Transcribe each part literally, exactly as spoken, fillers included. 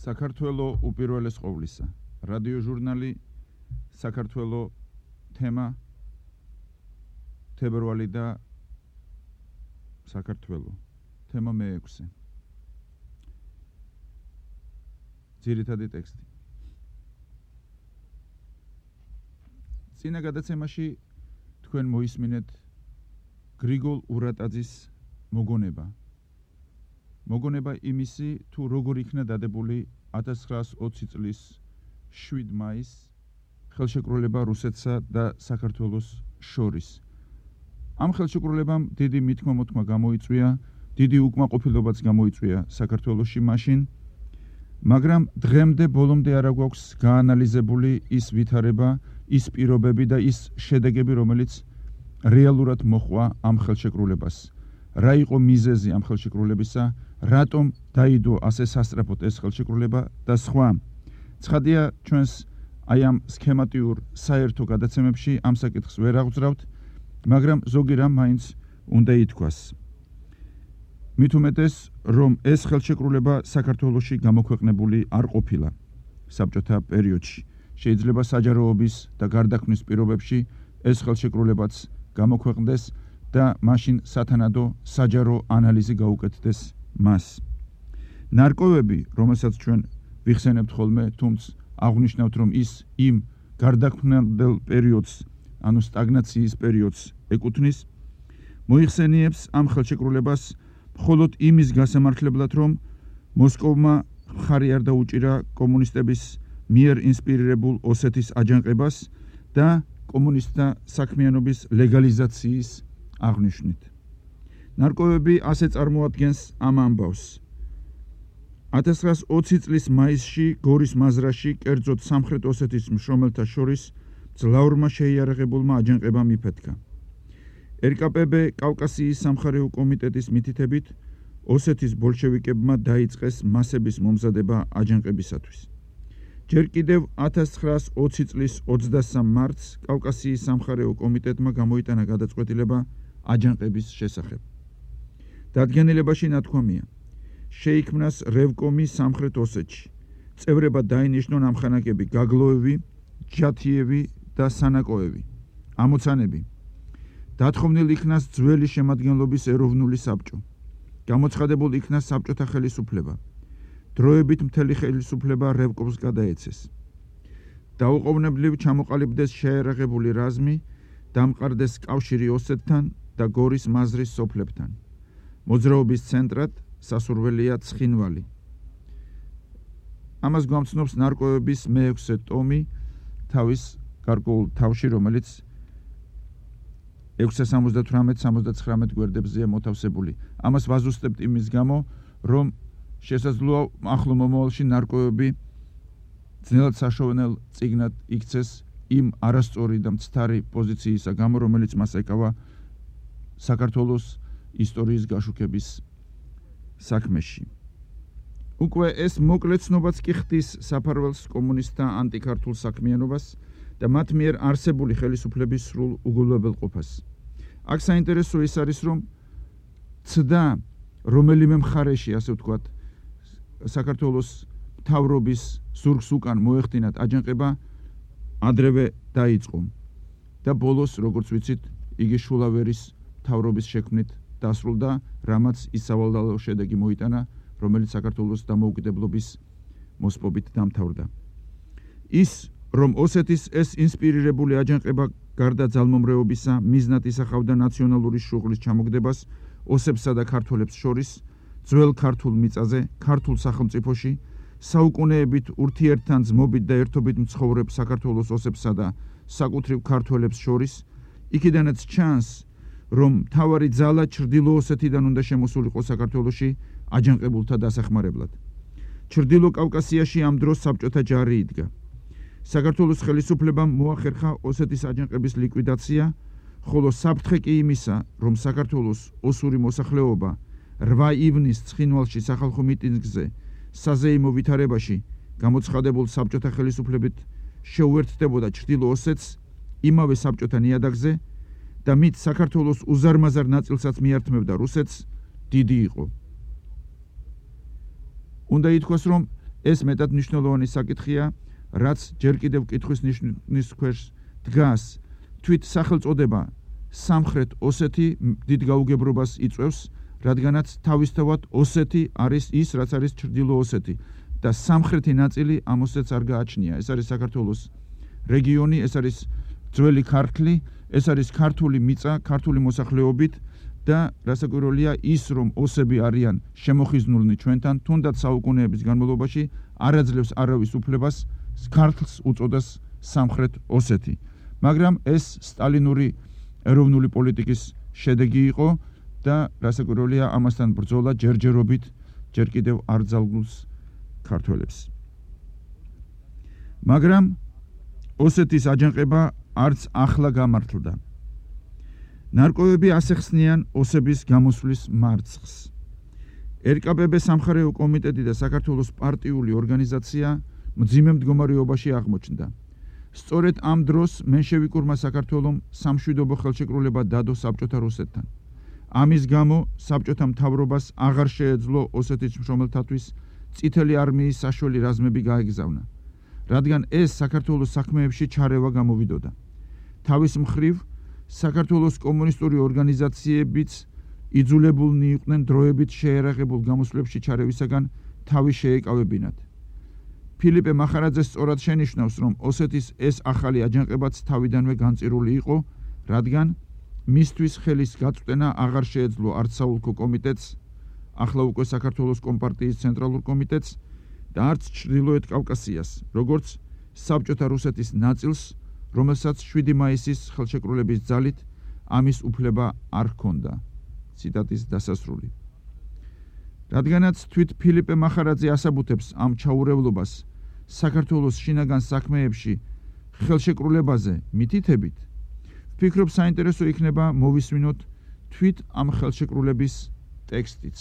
საქართველო უპირველეს ყოვლისა. რადიო ჟურნალი საქართველო თემა თებერვალი და საქართველო. თემა მეექვსე. ძირითადი ტექსტი. წინა გადაცემაში თქვენ მოისმინეთ გრიგოლ ურატაძის მოგონება. მოგონება იმისი, თუ როგორ იქნა დადებული ათას ცხრაას ოცი წლის შვიდ მაისს ხელშეკრულება რუსეთსა და საქართველოს შორის. ამ ხელშეკრულებამ დიდი მითქმა-მოთქმა გამოიწვია, დიდი უკმაყოფილებაც გამოიწვია საქართველოში მაშინ, მაგრამ დღემდე ბოლომდე არ გვაქვს გაანალიზებული ის ვითარება, ის პირობები და ის შედეგები, რომელიც რეალურად მოჰყვა ამ ხელშეკრულებას. რა იყო მიზეზი ამ ხელშეკრულებისა, რატომ დაიდო ასე სასწრაფოდ ეს ხელშეკრულება და სხვა. ცხადია, ჩვენს აი ამ სქემატიურ საერთო გადაცემებში ამ საკითხს ვერ აღძრავთ, მაგრამ ზოგი რამ მაინც უნდა ითქვას. მით უმეტეს, რომ ეს ხელშეკრულება საქართველოში გამოქვეყნებული არ ყოფილა საბჭოთა პერიოდში. შეიძლება საჯაროობის და გარდაქმნის პირობებში ეს ხელშეკრულებაც გამოქვეყნდეს და მაშინ სათანადო საჯარო ანალიზი გაუკეთდეს მას. ნარკვევები, რომელსაც ჩვენ ვიხსენებთ ხოლმე, თუმცა აღნიშნავთ, რომ ის იმ გარდაქმნამდელ პერიოდს, ანუ სტაგნაციის პერიოდს ეკუთვნის, მოიხსენიებს ამ ხელშეკრულებას მხოლოდ იმის გასამართლებლად, რომ მოსკოვმა მხარი არ დაუჭირა კომუნისტების მიერ ინსპირირებულ ოსეთის აჯანყებას და კომუნისტთა საქმიანობის ლეგალიზაციის აღნიშვნით. ნარკვევები ასე წარმოადგენს ამ ამბავს. ათას ცხრაას ოცი წლის მაისში გორის მაზრაში, კერძოდ სამხრეთ ოსეთის მშრომელთა შორის ძლავრმა შეიარაღებულმა აჯანყებამ იფეთქა. ერ კა პე ბე კავკასიის სამხარეო კომიტეტის მითითებით, ოსეთის ბოლშევიკებმა დაიწყეს მასების მომზადება აჯანყებისათვის. ჯერ კიდევ ათას ცხრაას ოცი წლის ოცდასამ მარტს კავკასიის სამხარეო კომიტეტმა გამოიტანა გადაწყვეტილება აჯანყების შესახებ. დადგენილებაში ნათქვამია, შეიქმნას რევკომი სამხრეთ ოსეთში. წევრებად დაინიშნონ ამხანაგები გაგლოევი, ჯათიევი და სანაკოევი. ამოცანები. დათხოვნილ იქნას ძველი შემადგენლობის ეროვნული საბჭო. გამოცხადებულ იქნა საბჭოთა ხელისუფლება. დროებით მთელი ხელისუფლება რევკომს გადაეცეს. დაუყოვნებლივ ჩამოყალიბდეს შეიარაღებული რაზმი, დამყარდეს კავშირი ოსეთთან და გორის მაზრის სოფლებთან. მოძრაობის ცენტრად სასურველია ცხინვალი. ამას გვამცნობს ნარკვევების მეექვსე ტომი თავის გარკვეულ თავში, რომელიც ექვსი სამოცდათვრამეტ სამოცდაცხრამეტ გვერდებზეა მოთავსებული. ამას ვაზუსტებთ იმის გამო, რომ შესაძლოა ახლო მომავალში ნარკვევები ძნელად საშოვნელ წიგნად იქცეს იმ არასწორი და მცდარი პოზიციისა გამო, რომელიც მას ეკავა საქართველოს ისტორიის გაშუქების საქმეში. უკვე ეს მოკლე ცნობაც კი ხდის საფარველს კომუნისტთა ანტიქართულ საქმიანობას და მათ მიერ არსებული ხელისუფლების სრულ უგულებელყოფას. აქ საინტერესო ის არის, რომ ცდა რომელიმე მხარეში, ასე ვთქვათ, საქართველოს მთავრობის ზურგს უკან მოეხდინათ აჯანყება ადრევე დაიწყო და ბოლოს, როგორც ვიცით, იგი შულავერის მთავრობის შექმნით დასრულდა, რამაც ის სავალდალო შედეგი მოიტანა, რომელიც საქართველოს დამოუკიდებლობის მოსპობით დამთავრდა. ის, რომ ოსეთის ეს ინსპირირებული აჯანყება გარდა ძალმომრეობისა მიზნად ისახავდა ნაციონალური შუღლის ჩამოგდებას ოსებსა და ქართველებს შორის, ძველ ქართულ მიწაზე, ქართულ სახელმწიფოში, საუკუნეებით ურთიერთთან ძმობით და ერთობით მცხოვრებ საქართველოს ოსებსა და საკუთრივ ქართველებს შორის, იქიდანაც ჩანს, რომ მთავარი ძალა ჩრდილო ოსეთიდან უნდა შემოსულიყო საქართველოში აჯანყებულთა დასახმარებლად. ჩრდილო კავკასიაში ამ დროს საბჭოთა ჯარი იდგა. საქართველოს ხელისუფლებამ მოახერხა ოსეთის აჯანყების ლიკვიდაცია, ხოლო საფრთხე კი იმისა, რომ საქართველოს ოსური მოსახლეობა რვა ივნის ცხინვალში სახალხო მიტინგზე საზეიმო ვითარებაში გამოცხადებულ საბჭოთა ხელისუფლებით შეუერთდებოდა ჩრდილო ოსეთს იმავე საბჭოთა ნიადაგზე და მით საქართველოს უზარმაზარ ნაწილსაც მიართმევდა რუსეთს, დიდი იყო. უნდა ითქვას, რომ ეს მეტად მნიშვნელოვანი საკითხია, რაც ჯერ კიდევ კითხვის ნიშნის ქვეშ დგას. თვით სახელწოდება სამხრეთ ოსეთი დიდ გაუგებრობას იწვევს, რადგანაც თავისთავად ოსეთი არის ის, რაც არის ჩრდილო ოსეთი და სამხრეთი ნაწილი ამ ოსეთს არ გააჩნია. ეს არის საქართველოს რეგიონი, ეს არის ძველი ქართლი, ეს არის ქართული მიწა, ქართული მოსახლეობით და რასაკვირველია ის, რომ ოსები არიან შემოხიზნულნი ჩვენთან, თუნდაც საუკუნეების განმავლობაში არ აძლევს არავის უფლებას ქართლს უწოდას სამხრეთ ოსეთი. მაგრამ ეს სტალინური ეროვნული პოლიტიკის შედეგი იყო და რასაკვირველია ამასთან ბრძოლა ჯერჯერობით ჯერ კიდევ არ ძალგულს ქართველებს. მაგრამ ოსეთის აჯანყება არც ახლა გამართლდა. ნარკოები ასეხსნიან ოსების გამოსვლის მარცხს. ერ კა ბე ბე სამხარეო კომიტეტი და საქართველოს პარტიული ორგანიზაცია მძიმე მდგომარეობაში აღმოჩნდა. სწორედ ამ დროს მენშევიკურმა საქართველომ სამშვიდობო ხელშეკრულება დადო საბჭოთა რუსეთთან. ამის გამო საბჭოთა მთავრობას აღარ შეეძლო ოსეთის მშრომელთათვის წითელი არმიის საშუალო რაზმები გაეგზავნა, რადგან ეს საქართველოს საქმეებში ჩარევა გამოვიდოდა. თავის მხრივ საქართველოს კომუნისტური ორგანიზაციებიც იძულებულნი იყვნენ დროებით შეერაღებულ გამოსვლებში ჩარევისაგან თავი შეეკავებინათ. ფილიპე მახარაძე სწორად შენიშნავს, რომ ოსეთის ეს ახალი აჯანყებაც თავიდანვე განწირული იყო, რადგან მისთვის ხელის გაწვდენა აღარ შეეძლო არც საოლქო კომიტეტს, ახლა უკვე საქართველოს კომპარტიის ცენტრალურ კომიტეტს და არც ჩრდილოეთ კავკასიას, როგორც საბჭოთა რუსეთის ნაწილს, რომელსაც შვიდი მაისის ხელშეკრულების ძალით ამის უფლება არ ჰქონდა. ციტატის დასასრული. რადგანაც თვით ფილიპე მახარაძე ასაბუთებს ამ ჩაურევლობას საქართველოს შინაგან საქმეებში ხელშეკრულებაზე მითითებით, ვფიქრობ საინტერესო იქნება მოვისმინოთ თვით ამ ხელშეკრულების ტექსტიც.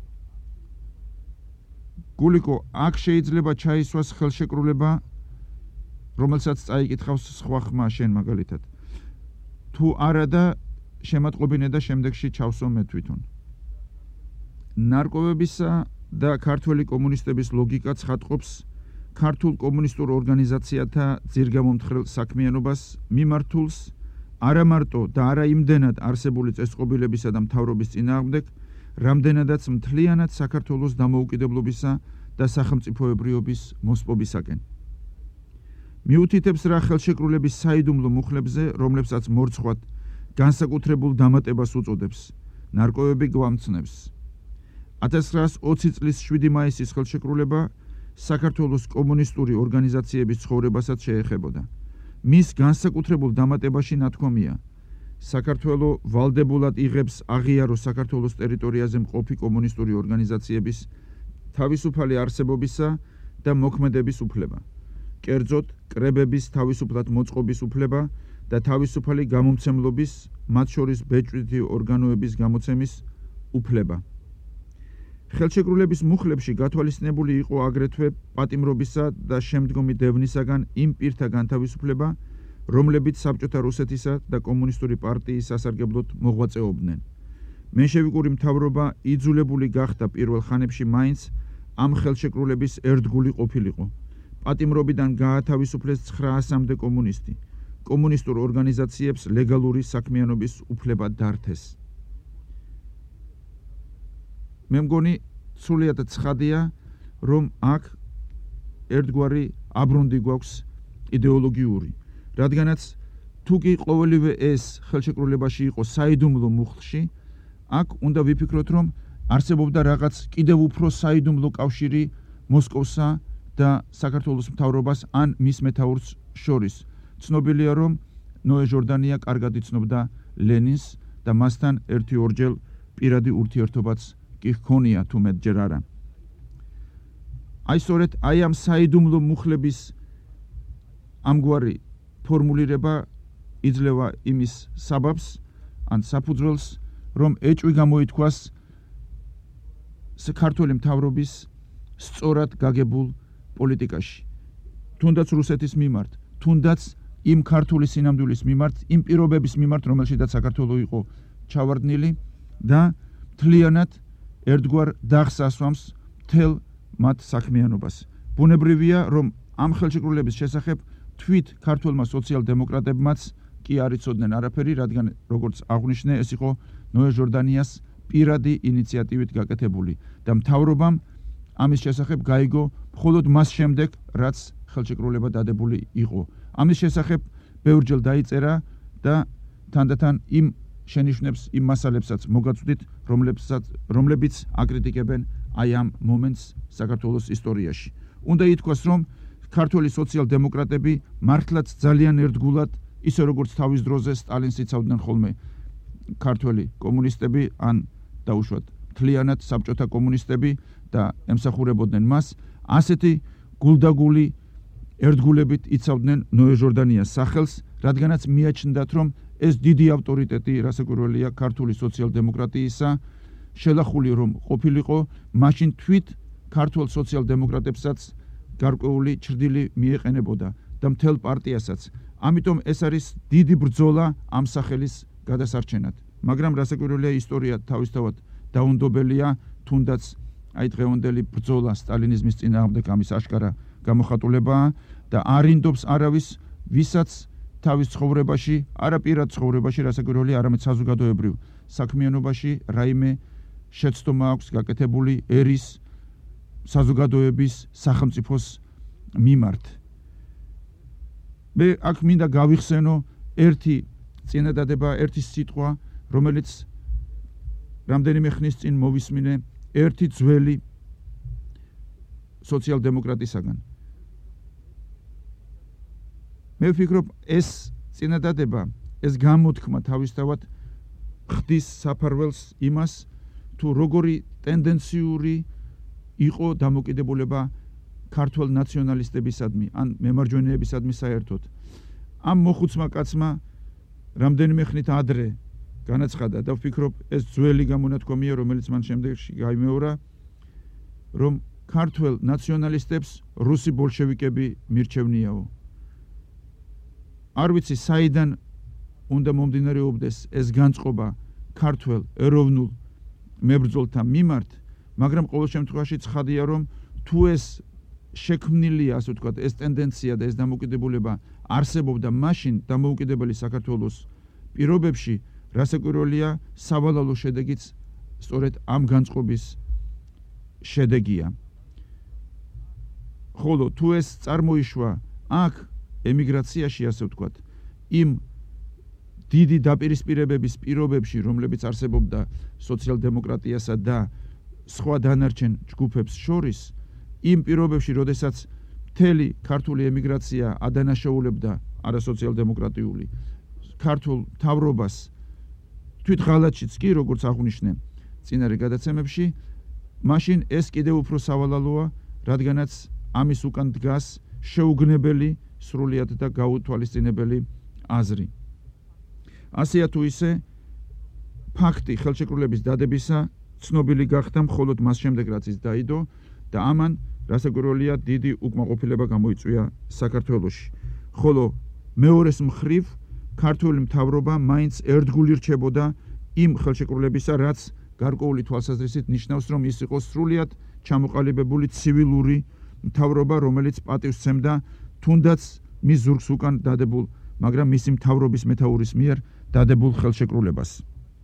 გულიკო, აქ შეიძლება ჩაისვას ხელშეკრულება, რომელსაც წაიკითხავს სხვა ხმა შენ მაგალითად. თუ არა და შემატყობინე და შემდეგში ჩავსო მე თვითონ. ნარკოვებისა და ქართველი კომუნისტების ლოგიკა ცხადყოფს ქართულ კომუნისტურ ორგანიზაციათა ძირგამომთხრელ საქმიანობას მიმართულს არა მარტო და არა იმდენად არსებული წესწყობილებისა და მთავრობის წინააღმდეგ, რამდენადაც მთლიანად საქართველოს დამოუკიდებლობისა და სახელმწიფოებრიობის მოსპობისაკენ. მიუთითებს რა ხელშეკრულების საიდუმლო მუხლებზე, რომლებსაც მორცხვად განსაკუთრებულ დამატებას უწოდებს, ნარკოები გვამცნებს. ათას ცხრაას ოცი წლის შვიდი მაისის ხელშეკრულება საქართველოს კომუნისტური ორგანიზაციების ცხოვრებასაც შეეხებოდა. მის განსაკუთრებულ დამატებაში ნათქვამია, საქართველო ვალდებულად იღებს აღიაროს საქართველოს ტერიტორიაზე მყოფი კომუნისტური ორგანიზაციების თავისუფალი არსებობისა და მოქმედების უფლება, კერძოდ კრებების თავისუფლად მოწყობის უფლება და თავისუფალი გამომცემლობის, მათ შორის ბეჭდვითი ორგანოების გამოცემის უფლება. ხელშეკრულების მუხლებში გათვალისწინებული იყო აგრეთვე პატიმრობისა და შემდგომი დევნისაგან იმ პირთა განთავისუფლება, რომლებიც საბჭოთა რუსეთისა და კომუნისტური პარტიის სასარგებლოდ მოღვაწეობდნენ. მენშევიკური მთავრობა იძულებული გახდა პირველ ხანებში მაინც ამ ხელშეკრულების ერთგული ყოფილიყო. პატიმრობიდან გაათავისუფლეს ცხრაასამდე კომუნისტი. კომუნისტურ ორგანიზაციებს ლეგალური საქმიანობის უფლება დართეს. მე მგონი სრულიად ცხადია, რომ აქ ერთგვარი აბრუნდი გვაქვს იდეოლოგიური, რადგანაც თუ კი ყოველივე ეს ხელშეკრულებაში იყო საიდუმლო მუხლში, აქ უნდა ვიფიქროთ, რომ არსებობდა რაღაც კიდევ უფრო საიდუმლო კავშირი მოსკოვსა და საქართველოს მთავრობას ან მის მეთაურს შორის. ცნობილია, რომ ნოე ჟორდანია კარგად იცნობდა ლენინს და მასთან ერთი ორჯერ პირადი ურთიერთობაც კი ჰქონია, თუ მეტჯერ არა. აი სწორედ აი ამ საიდუმლო მუხლების ამგვარი ფორმულირება იძლევა იმის საბაბს ან საფუძველს, რომ ეჭვი გამოითქვას საქართველოს მთავრობის სწორად გაგებულ პოლიტიკაში, თუნდაც რუსეთის მიმართ, თუნდაც იმ ქართული სინამდვილის მიმართ, იმ პირობების მიმართ, რომელშიც საქართველო იყო ჩავარდნილი და მთლიანად ერთგვარ დახს ასვამს მთელ მათ საქმიანობას. ბუნებრივია, რომ ამ ხელშეკრულების შესახებ თვით ქართველმა სოციალ-დემოკრატებმაც კი არ იცოდნენ არაფერი, რადგან როგორც აღნიშნე, ეს იყო ნოე ჟორდანიას პირადი ინიციატივით გაკეთებული და მთავრობამ ამის შესახებ გაიგო მხოლოდ მას შემდეგ, რაც ხელშეკრულება დადებული იყო. ამის შესახებ ბევრჯერ დაიწერა და თანდათან იმ შენიშვნებს, იმ მასალებსაც მოგაწვდით, რომლებსაც რომლებიც აკრიტიკებენ აი ამ მომენტს საქართველოს ისტორიაში. უნდა ითქვას, რომ ქართველი სოციალ-დემოკრატები მართლაც ძალიან ერთგულად, ისე როგორც თავის დროზე სტალინს იცავდნენ ხოლმე ქართველი კომუნისტები, ან დაუშვათ მთლიანად საბჭოთა კომუნისტები და ემსახურებოდნენ მას, ასეთი გულდაგული ერთგულებით იცავდნენ ნოე ჟორდანიას სახელს, რადგანაც მიაჩნდათ, რომ ეს დიდი ავტორიტეტი, რასაკვირველია, ქართული სოციალ-დემოკრატიისა, შელახული რომ ყოფილიყო, მაშინ თვით ქართულ სოციალ-დემოკრატებსაც გარკვეული ჩრდილი მიეყენებოდა და მთელ პარტიასაც. ამიტომ ეს არის დიდი ბრძოლა ამ სახელის გადასარჩენად. მაგრამ რასაკვირველია, ისტორია თავისთავად დაუნდობელია, თუნდაც აი დღევანდელი ბრძოლა სტალინიზმის წინააღმდეგ ამის აშკარა გამოხატულებაა და არ ინდობს არავის, ვისაც თავის ცხოვრებაში, არა პირად ცხოვრებაში, რასაკვირველია, არამედ საზოგადოებრივ საქმიანობაში რაიმე შეცდომა აქვს გაკეთებული ერის საზოგადოების სახელმწიფოს მიმართ. მე აქ მინდა გავიხსენო ერთი წინადადება, ერთი სიტყვა, რომელიც რამდენიმე ხნის წინ მოვისმინე ერთი ძველი სოციალ-დემოკრატისაგან. მე ვფიქრობ, ეს წინადადება, ეს გამოთქმა თავისთავად ხდის საფარველს იმას, თუ როგორი ტენდენციური იყო დამოკიდებულება ქართველ ნაციონალისტებისადმი, ან მემარჯვენეებისადმი საერთოდ. ამ მოხუცმა კაცმა რამდენიმე ხნით ადრე განაცხადა და ვფიქრობ, ეს ძველი გამონათქვამია, რომელიც მან შემდეგში გაიმეორა, რომ ქართველ ნაციონალისტებს რუსი ბოლშევიკები მირჩევნიაო. არ ვიცი, საიდან უნდა მომდინარეობდეს ეს განწყობა ქართველ ეროვნულ მებრძოლთა მიმართ, მაგრამ ყოველ შემთხვევაში ცხადია, რომ თუ ეს შექმნილია, ასე ვთქვათ, ეს ტენდენცია და ეს დამოკიდებულება არსებობდა მაშინ დამოუკიდებელი საქართველოს პირობებში, რასაკვირველია, სავალალო შედეგიც სწორედ ამ განწყობის შედეგია. ხოლო თუ ეს წარმოიშვა აქ ემიგრაციაში, ასე ვთქვათ, იმ დიდი დაპირისპირებების პირობებში, რომლებიც არსებობდა სოციალ-დემოკრატიასა და სხვა დანარჩენ ჯგუფებს შორის, იმ პირობებში, როდესაც მთელი ქართული ემიგრაცია ადანაშაულებდა არასოციალ-დემოკრატიული ქართულ მთავრობას, თვით ღალატშიც კი, როგორც აღვნიშნე წინარე გადაცემებში, მაშინ ეს კიდევ უფრო სავალალოა, რადგანაც ამის უკან დგას შეუგნებელი, სრულიად და გაუთვალისწინებელი აზრი. ასეა თუ ისე, ფაქტი ხელშეკრულების დადებისა ცნობილი გახდა მხოლოდ მას შემდეგ, რაც ის დაიდო და ამან რასაკვირველია დიდი უკმაყოფილება გამოიწვია საქართველოში. ხოლო მეორეს მხრივ ქართული მთავრობა მაინც ერთგული რჩებოდა იმ ხელშეკრულებისა, რაც გარკვეული თვალსაზრისით ნიშნავს, რომ ის იყო სრულიად ჩამოყალიბებული ცივილური მთავრობა, რომელიც პატივს სცემდა თუნდაც მის ზურგს უკან დადებულ, მაგრამ მისი მთავრობის მეთაურის მიერ დადებულ ხელშეკრულებას.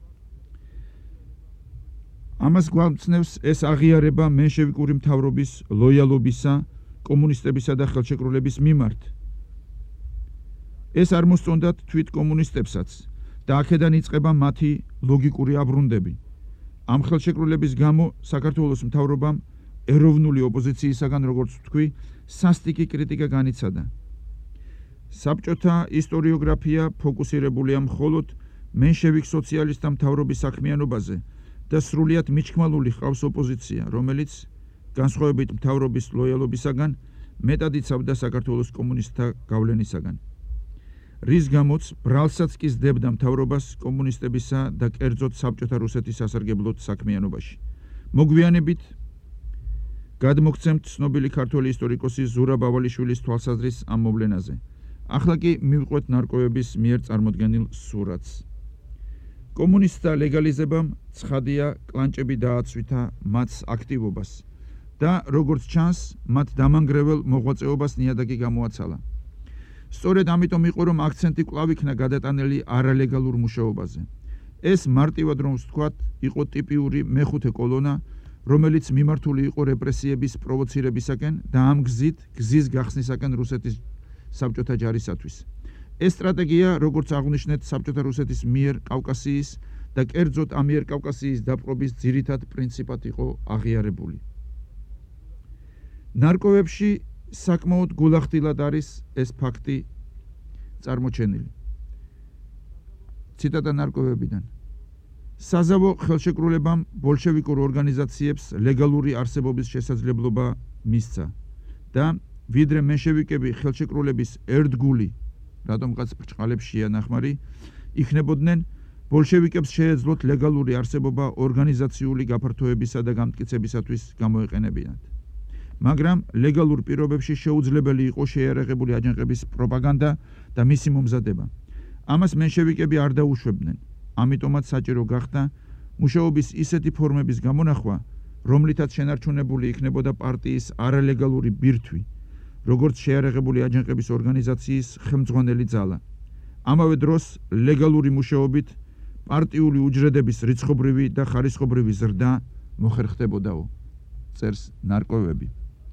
ამას გვამცნევს ეს აღიარება მენშევიკური მთავრობის ლოიალობისა კომუნისტებისა და ხელშეკრულების მიმართ. ეს არ მოსწონდათ თვით კომუნისტებსაც და აქედან იწყება მათი ლოგიკური აბრუნდები. ამ ხელშეკრულების გამო საქართველოს მთავრობამ ეროვნული ოპოზიციისაგან, როგორც ვთქვი, სასტიკი კრიტიკა განიცადა. საბჭოთა ისტორიოგრაფია ფოკუსირებულია მხოლოდ მენშევიკ სოციალისტთა მთავრობის საქმიანობაზე და სრულიად მიჩქმალული ჰყავს ოპოზიცია, რომელიც განსხვავებით მთავრობის ლოიალობისაგან მეტად იცავდა საქართველოს კომუნისტთა გავლენისაგან. რის გამოც ბრალსაც კი სდებდა მთავრობას კომუნისტებისა და კერძოდ საბჭოთა რუსეთის სასარგებლოდ საქმიანობაში. მოგვიანებით გადმოგცემთ ცნობილი ქართველი ისტორიკოსი ზურაბ ავალიშვილის თვალსაზრის ამ მოვლენაზე. ახლა კი მივყვეთ ნარკვევების მიერ წარმოდგენილ სურათს. კომუნისტთა ლეგალიზებამ ცხადია კლანჭები დააცვითა მათს აქტივობას და როგორც ჩანს, მათ დამანგრეველ მოღვაწეობას ნიადაგი გამოაცალა. სწორედ ამიტომ იყო, რომ აქცენტი კვლავ იქნა გადატანილი არალეგალურ მუშაობაზე. ეს მარტივად რომ ვთქვათ, იყო ტიპიური მეხუთე კოლონა, რომელიც მიმართული იყო რეპრესიების პროვოცირებისაკენ და ამ გზით გზის გახსნისაკენ რუსეთის საბჭოთა ჯარისათვის. ეს სტრატეგია, როგორც აღვნიშნეთ, საბჭოთა რუსეთის მიერ კავკასიის და კერძოდ ამიერკავკასიის დაპყრობის ძირითად პრინციპად იყო აღიარებული. ნარკოვებში საკმაოდ გულახდილად არის ეს ფაქტი წარმოჩენილი. ციტატა ნარკოვებიდან. საზავო ხელშეკრულებამ ბოლშევიკურ ორგანიზაციებს ლეგალური არსებობის შესაძლებლობა მისცა და ვიდრე მენშევიკები ხელშეკრულების ერთგული, რატომღაც ბრჭყალებშია ნახმარი, იქნებოდნენ, ბოლშევიკებს შეეძლოთ ლეგალური არსებობა ორგანიზაციული გაფართოებისა და გამტკიცებისათვის გამოეყენებინათ. მაგრამ ლეგალურ პირობებში შეუძლებელი იყო შეიარაღებული აჯანყების პროპაგანდა და მისი მომზადება. ამას მენშევიკები არ დაუშვებდნენ. ამიტომაც საჭირო გახდა მუშაობის ისეთი ფორმების გამონახვა, რომლითაც შენარჩუნებული იქნებოდა პარტიის არალეგალური ბირთვი, როგორც შეიარაღებული აჯანყების ორგანიზაციის ხელმძღვანელი ძალა. ამავე დროს ლეგალური მუშაობით პარტიული უჯრედების რიცხობრივი და ხარისხობრივი ზრდა მოხერხდებოდაო. წერს ნარკოვები.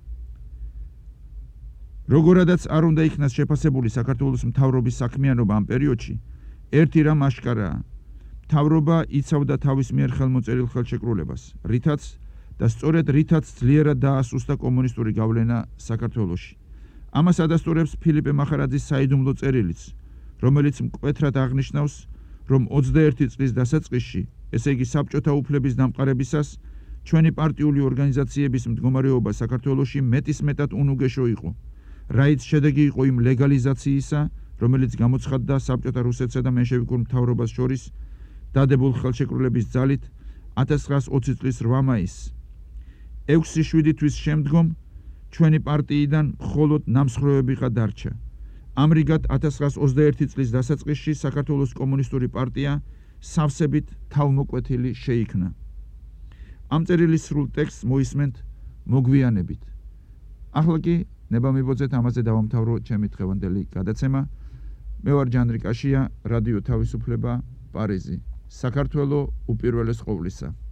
როგორადაც არ უნდა იქნას შეფასებული საქართველოს მთავრობის საქმიანობა ამ პერიოდში, ერთი რამ აშკარაა. მთავრობა იცავდა თავის მიერ ხელმოწერილ ხელშეკრულებას, რითაც და სწორედ რითაც ძლიერად დაასუსტა კომუნისტური გავლენა საქართველოში. ამას ადასტურებს ფილიპე მახარაძის საიდუმლო წერილიც, რომელიც მკვეთრად აღნიშნავს, რომ ოცდაერთი წლის დასაწყისში, ესე იგი საბჭოთა უფლების დამყარებისას, ჩვენი პარტიული ორგანიზაციების მდგომარეობა საქართველოში მეტისმეტად უნუგეშო იყო, რაიც შედეგი იყო იმ ლეგალიზაციისა, რომელიც გამოცხადდა საბჭოთა რუსეთსა და მენშევიკურ მთავრობას შორის დადებულ ხელშეკრულების ძალით ათას ცხრაას ოცი წლის რვა მაისს. ექვსი შვიდი თვის შემდგომ ჩვენი პარტიიდან მხოლოდ ნამსხვრევებიღა დარჩა. ამრიგად ათას ცხრაას ოცდაერთი წლის დასაწყისში საქართველოს კომუნისტური პარტია სავსებით თავმოკვეთილი შეიქმნა. ამ წერილის სრულ ტექსტს მოისმენთ მოგვიანებით. ახლა კი ნება მიბოძეთ ამაზე დავამთავრო ჩემი დღევანდელი გადაცემა. მე ვარ ჯანრი კაშია, რადიო თავისუფლება, პარიზი. საქართველო უპირველეს ყოვლისა.